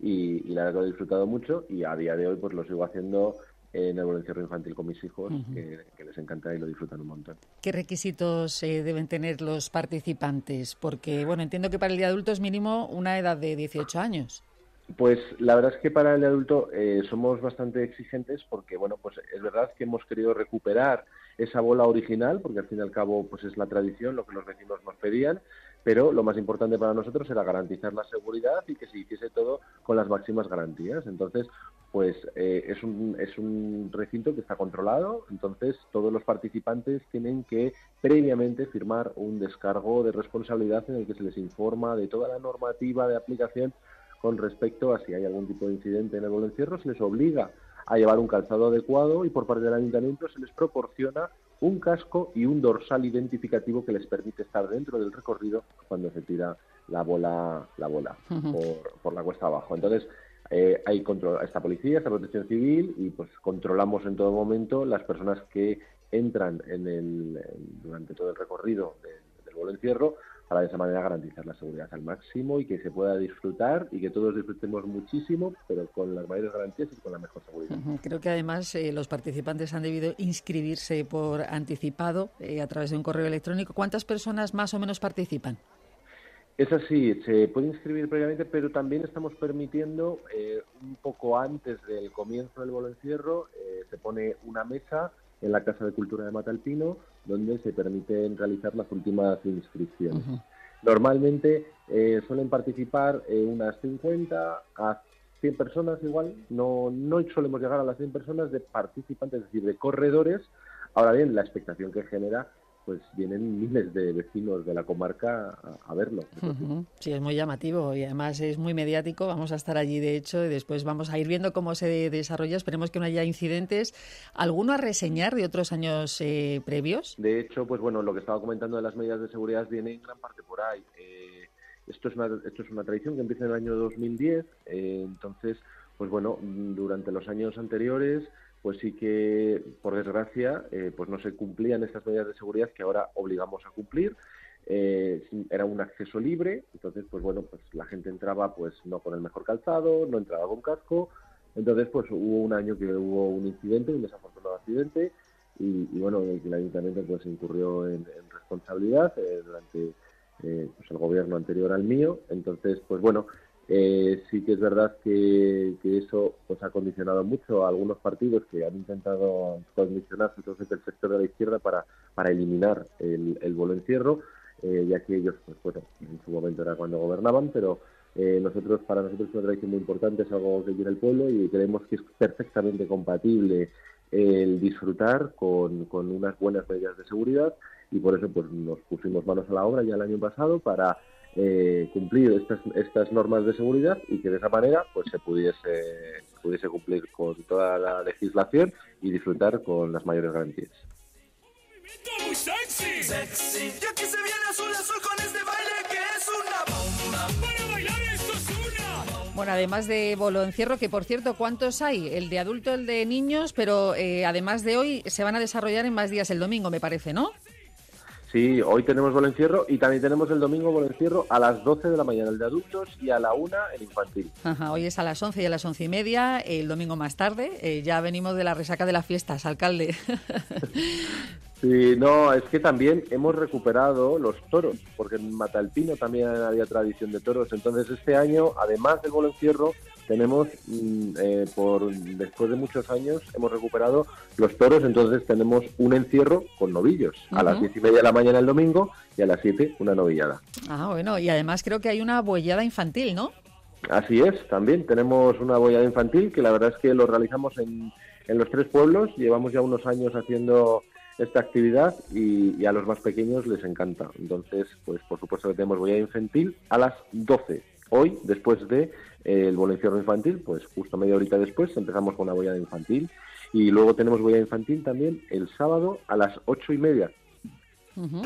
y la verdad que lo he disfrutado mucho, y a día de hoy pues lo sigo haciendo en el boloncierro infantil con mis hijos, que les encanta y lo disfrutan un montón. ¿Qué requisitos deben tener los participantes? Porque, bueno, entiendo que para el día de adultos mínimo una edad de 18 años. Pues la verdad es que para el adulto somos bastante exigentes, porque bueno, pues es verdad que hemos querido recuperar esa bola original, porque al fin y al cabo pues es la tradición, lo que los vecinos nos pedían, pero lo más importante para nosotros era garantizar la seguridad y que se hiciese todo con las máximas garantías. Entonces, pues es un recinto que está controlado. Entonces todos los participantes tienen que previamente firmar un descargo de responsabilidad en el que se les informa de toda la normativa de aplicación con respecto a si hay algún tipo de incidente en el boloncierro. Se les obliga a llevar un calzado adecuado, y por parte del ayuntamiento se les proporciona un casco y un dorsal identificativo que les permite estar dentro del recorrido cuando se tira la bola por la cuesta abajo. Entonces hay control, esta policía, esta protección civil, y pues controlamos en todo momento las personas que entran durante todo el recorrido del boloncierro, para de esa manera garantizar la seguridad al máximo y que se pueda disfrutar, y que todos disfrutemos muchísimo, pero con las mayores garantías y con la mejor seguridad. Creo que además los participantes han debido inscribirse por anticipado a través de un correo electrónico. ¿Cuántas personas más o menos participan? Es así, se puede inscribir previamente, pero también estamos permitiendo, un poco antes del comienzo del boloncierro, se pone una mesa en la Casa de Cultura de Matalpino, donde se permiten realizar las últimas inscripciones. Normalmente suelen participar unas 50 a 100 personas igual, no solemos llegar a las 100 personas de participantes, es decir, de corredores. Ahora bien, la expectación que genera, pues vienen miles de vecinos de la comarca a verlo. Sí, es muy llamativo y además es muy mediático. Vamos a estar allí, de hecho, y después vamos a ir viendo cómo se desarrolla. Esperemos que no haya incidentes. ¿Alguno a reseñar de otros años previos? De hecho, pues bueno, lo que estaba comentando de las medidas de seguridad viene en gran parte por ahí. Esto es una tradición que empieza en el año 2010. Entonces, pues bueno, durante los años anteriores, pues sí que, por desgracia, pues no se cumplían estas medidas de seguridad que ahora obligamos a cumplir. Era un acceso libre, entonces pues bueno, pues la gente entraba pues no con el mejor calzado, no entraba con casco, entonces pues hubo un año que hubo un incidente, un desafortunado accidente, y bueno, el ayuntamiento pues incurrió en responsabilidad durante pues el gobierno anterior al mío, entonces pues bueno, sí que es verdad que eso pues ha condicionado mucho a algunos partidos que han intentado condicionar entonces el sector de la izquierda para eliminar el bolo encierro, ya que ellos, pues bueno, en su momento era cuando gobernaban, pero para nosotros es una tradición muy importante, es algo que tiene el pueblo y creemos que es perfectamente compatible el disfrutar con unas buenas medidas de seguridad, y por eso pues nos pusimos manos a la obra ya el año pasado para cumplir estas normas de seguridad y que de esa manera pues se pudiese cumplir con toda la legislación y disfrutar con las mayores garantías. Muy sexy, sexy. Y aquí se viene azul azul con este baile que es una bomba. Para bailar esto es una. Bueno, además de bolo encierro, que por cierto, ¿cuántos hay? El de adulto, el de niños, pero además de hoy se van a desarrollar en más días el domingo, me parece, ¿no? Sí, hoy tenemos bolo encierro y también tenemos el domingo bolo encierro a las 12 de la mañana el de adultos y a la 1 el infantil. Ajá, hoy es a las 11 y a las 11:30, el domingo más tarde. Ya venimos de la resaca de las fiestas, alcalde. Sí, no, es que también hemos recuperado los toros, porque en Matalpino también había tradición de toros. Entonces este año, además del bolo encierro, tenemos, después de muchos años, hemos recuperado los toros. Entonces tenemos un encierro con novillos, a las 10:30 de la mañana el domingo y a las 7 una novillada. Ah, bueno, y además creo que hay una bollada infantil, ¿no? Así es, también tenemos una bollada infantil que la verdad es que lo realizamos en los 3 pueblos. Llevamos ya unos años haciendo esta actividad y a los más pequeños les encanta. Entonces, pues por supuesto que tenemos bollada infantil a las 12. Hoy, después de el bolo encierro infantil, pues justo media horita después empezamos con la bollada infantil y luego tenemos bollada infantil también el sábado a las 8:30. Uh-huh.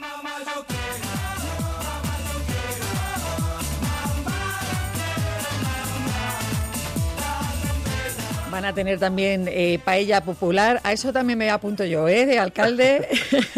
Van a tener también paella popular. A eso también me apunto yo, de alcalde.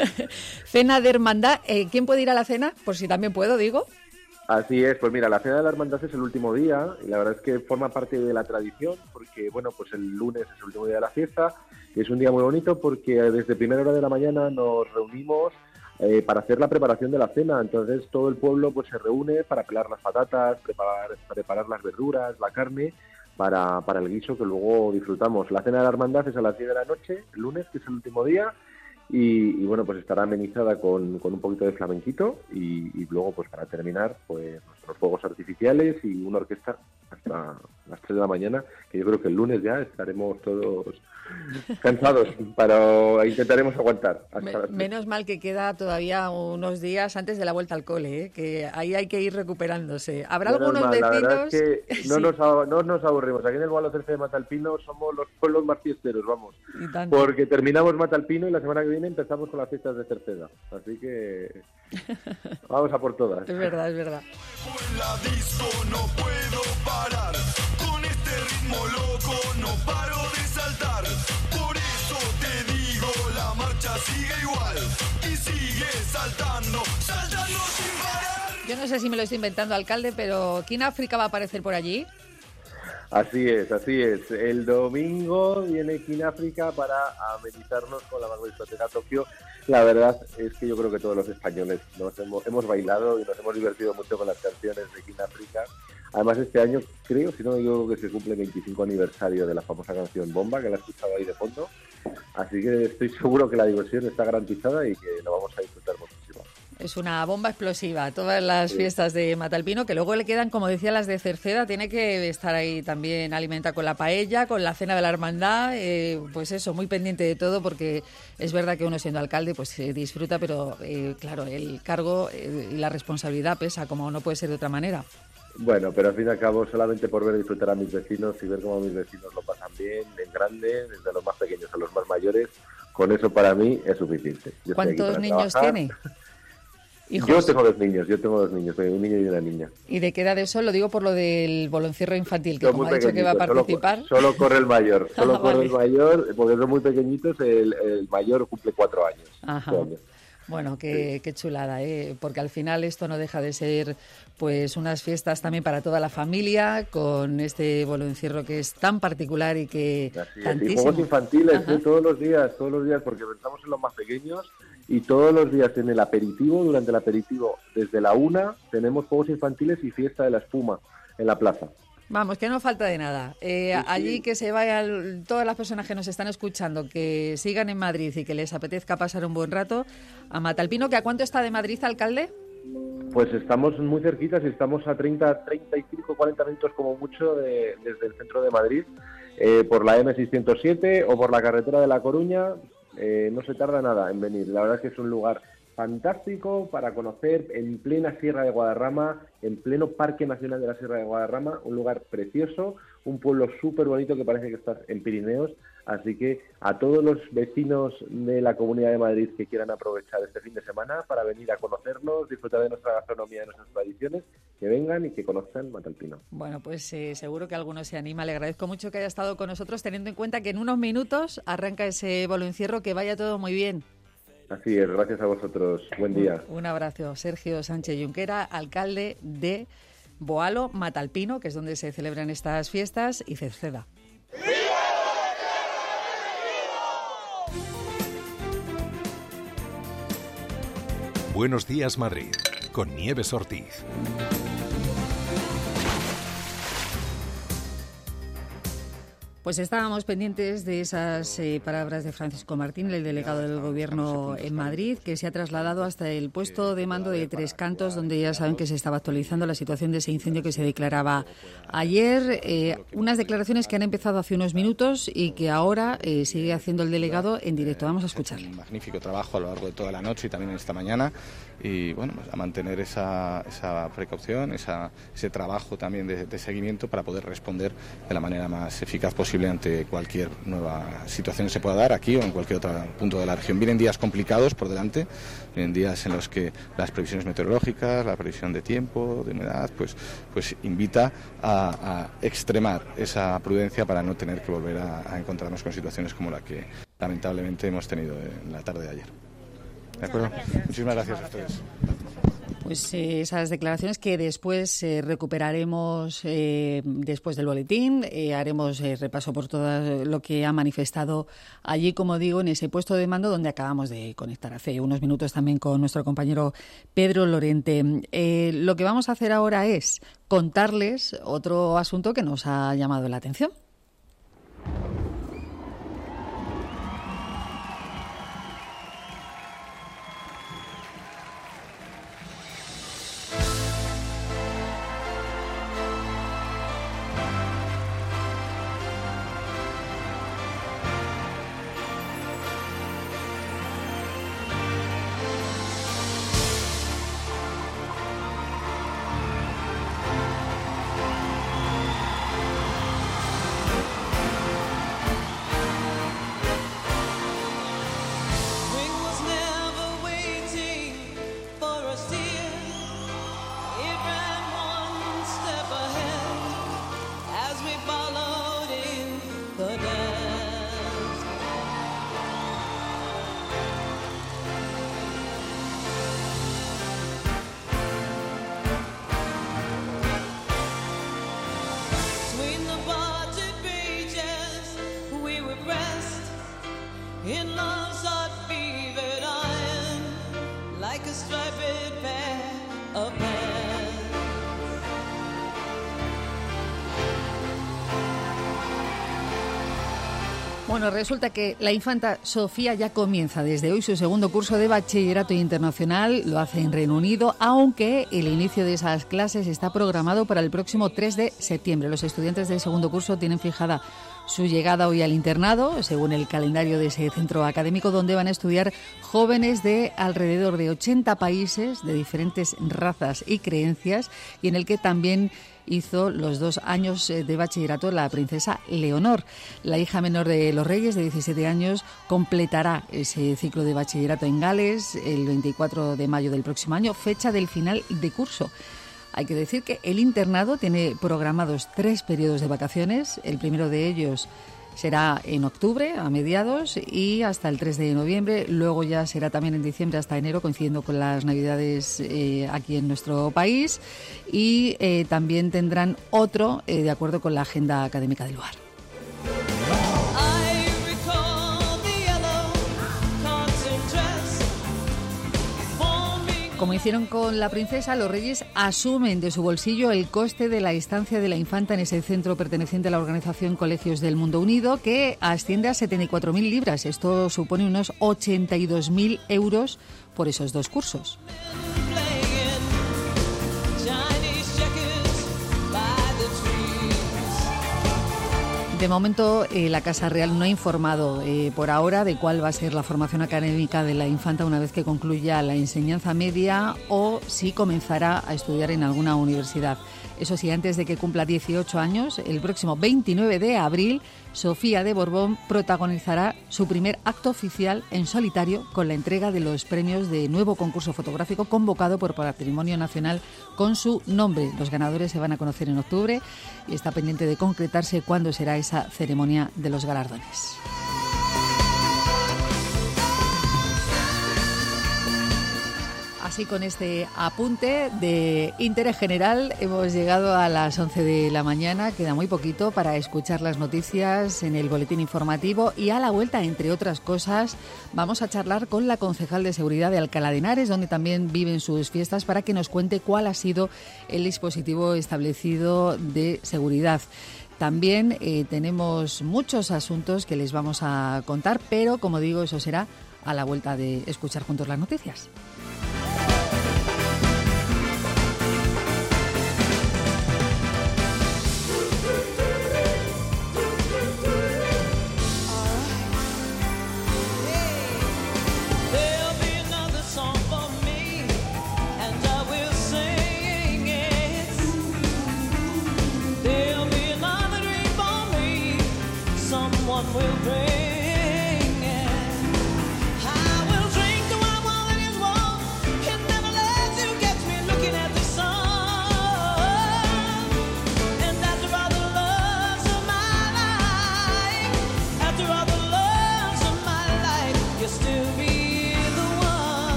Cena de hermandad. ¿Quién puede ir a la cena? Por si también puedo, digo. Así es, pues mira, la cena de la hermandad es el último día y la verdad es que forma parte de la tradición porque, bueno, pues el lunes es el último día de la fiesta y es un día muy bonito porque desde primera hora de la mañana nos reunimos para hacer la preparación de la cena. Entonces todo el pueblo pues se reúne para pelar las patatas, preparar las verduras, la carne para el guiso que luego disfrutamos. La cena de la hermandad es a las 10 de la noche, el lunes, que es el último día. Y bueno, pues estará amenizada con un poquito de flamenquito y luego pues para terminar pues nuestros fuegos artificiales y una orquesta hasta las 3 de la mañana, que yo creo que el lunes ya estaremos todos cansados, pero intentaremos aguantar. Menos mal que queda todavía unos días antes de la vuelta al cole, que ahí hay que ir recuperándose. Habrá algunos vecinos... La verdad es que no nos aburrimos. Aquí en el Boalo Cerce de Matalpino somos los pueblos más fiesteros, vamos. Porque terminamos Matalpino y la semana que viene empezamos con las fiestas de Cerceda. Así que vamos a por todas. Es verdad, es verdad. En la disco no puedo parar, con este ritmo loco no paro de saltar. Por eso te digo, la marcha sigue igual y sigue saltando, saltando sin parar. Yo no sé si me lo estoy inventando, alcalde, pero ¿King África va a aparecer por allí? Así es, así es. El domingo viene King África para amenizarnos con la discoteca Tokio. La verdad es que yo creo que todos los españoles hemos bailado y nos hemos divertido mucho con las canciones de King África. Además, este año creo, si no me equivoco, que se cumple el 25 aniversario de la famosa canción Bomba, que la he escuchado ahí de fondo. Así que estoy seguro que la diversión está garantizada y que lo vamos a disfrutar muchísimo. Es una bomba explosiva, todas las fiestas de Matalpino, que luego le quedan, como decía, las de Cerceda. Tiene que estar ahí también alimentada con la paella, con la cena de la hermandad, pues eso, muy pendiente de todo, porque es verdad que uno siendo alcalde pues disfruta, pero claro, el cargo y la responsabilidad pesa, como no puede ser de otra manera. Bueno, pero al fin y al cabo, solamente por ver y disfrutar a mis vecinos y ver cómo mis vecinos lo pasan bien, en grande, desde los más pequeños a los más mayores, con eso para mí es suficiente. ¿Cuántos niños tiene? hijos. Yo tengo dos niños, un niño y una niña. ¿Y de qué edad eso? Lo digo por lo del boloncierro infantil, que como ha dicho que va a participar. Solo corre el mayor, el mayor, porque son muy pequeñitos, el mayor cumple 4 años. Ajá. Bueno, qué chulada, porque al final esto no deja de ser pues unas fiestas también para toda la familia, con este boloencierro que es tan particular y que y juegos infantiles todos los días, porque pensamos en los más pequeños y todos los días en el aperitivo, durante el aperitivo, desde la 1, tenemos juegos infantiles y fiesta de la espuma en la plaza. Vamos, que no falta de nada. Allí que se vayan todas las personas que nos están escuchando, que sigan en Madrid y que les apetezca pasar un buen rato, a Matalpino, que ¿a cuánto está de Madrid, alcalde? Pues estamos muy cerquitas y estamos a 35, 40 minutos como mucho desde el centro de Madrid, por la M607 o por la carretera de La Coruña. No se tarda nada en venir. La verdad es que es un lugar fantástico para conocer, en plena Sierra de Guadarrama, en pleno Parque Nacional de la Sierra de Guadarrama, un lugar precioso, un pueblo súper bonito que parece que estás en Pirineos, así que a todos los vecinos de la Comunidad de Madrid que quieran aprovechar este fin de semana para venir a conocernos, disfrutar de nuestra gastronomía, de nuestras tradiciones, que vengan y que conozcan Matalpino. Bueno, pues seguro que alguno se anima. Le agradezco mucho que haya estado con nosotros, teniendo en cuenta que en unos minutos arranca ese boloencierro. Que vaya todo muy bien. Así es, gracias a vosotros. Buen día. Un abrazo. Sergio Sánchez Junquera, alcalde de Boalo, Matalpino, que es donde se celebran estas fiestas, y Cerceda. Buenos días, Madrid, con Nieves Ortiz. Pues estábamos pendientes de esas palabras de Francisco Martín, el delegado del Gobierno en Madrid, que se ha trasladado hasta el puesto de mando de Tres Cantos, donde ya saben que se estaba actualizando la situación de ese incendio que se declaraba ayer. Unas declaraciones que han empezado hace unos minutos y que ahora sigue haciendo el delegado en directo. Vamos a escucharle. Un magnífico trabajo a lo largo de toda la noche y también esta mañana. Y bueno, pues a mantener esa precaución, ese trabajo también de seguimiento para poder responder de la manera más eficaz posible ante cualquier nueva situación que se pueda dar aquí o en cualquier otro punto de la región. Vienen días complicados por delante, vienen días en los que las previsiones meteorológicas, la previsión de tiempo, de humedad, pues invita a extremar esa prudencia para no tener que volver a encontrarnos con situaciones como la que lamentablemente hemos tenido en la tarde de ayer. ¿De acuerdo? Muchísimas gracias a ustedes. Pues esas declaraciones que después recuperaremos después del boletín, haremos repaso por todo lo que ha manifestado allí, como digo, en ese puesto de mando donde acabamos de conectar hace unos minutos también con nuestro compañero Pedro Lorente. Lo que vamos a hacer ahora es contarles otro asunto que nos ha llamado la atención. Bueno, resulta que la infanta Sofía ya comienza desde hoy su segundo curso de bachillerato internacional, lo hace en Reino Unido, aunque el inicio de esas clases está programado para el próximo 3 de septiembre. Los estudiantes del segundo curso tienen fijada su llegada hoy al internado, según el calendario de ese centro académico, donde van a estudiar jóvenes de alrededor de 80 países, de diferentes razas y creencias, y en el que también hizo los 2 años de bachillerato la princesa Leonor. La hija menor de los reyes, de 17 años, completará ese ciclo de bachillerato en Gales el 24 de mayo del próximo año, fecha del final de curso. Hay que decir que el internado tiene programados 3 periodos de vacaciones. El primero de ellos será en octubre, a mediados, y hasta el 3 de noviembre. Luego ya será también en diciembre hasta enero, coincidiendo con las Navidades aquí en nuestro país. Y también tendrán otro de acuerdo con la agenda académica del lugar. Como hicieron con la princesa, los reyes asumen de su bolsillo el coste de la estancia de la infanta en ese centro perteneciente a la organización Colegios del Mundo Unido, que asciende a 74.000 libras. Esto supone unos 82.000 euros por esos 2 cursos. De momento, la Casa Real no ha informado por ahora de cuál va a ser la formación académica de la infanta una vez que concluya la enseñanza media o si comenzará a estudiar en alguna universidad. Eso sí, antes de que cumpla 18 años, el próximo 29 de abril, Sofía de Borbón protagonizará su primer acto oficial en solitario con la entrega de los premios de nuevo concurso fotográfico convocado por Patrimonio Nacional con su nombre. Los ganadores se van a conocer en octubre y está pendiente de concretarse cuándo será esa ceremonia de los galardones. Así, con este apunte de interés general, hemos llegado a las 11 de la mañana. Queda muy poquito para escuchar las noticias en el boletín informativo y a la vuelta, entre otras cosas, vamos a charlar con la concejal de seguridad de Alcalá de Henares, donde también viven sus fiestas, para que nos cuente cuál ha sido el dispositivo establecido de seguridad. También tenemos muchos asuntos que les vamos a contar, pero, como digo, eso será a la vuelta de escuchar juntos las noticias.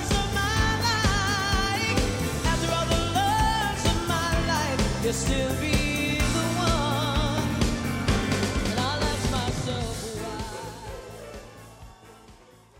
You'll still be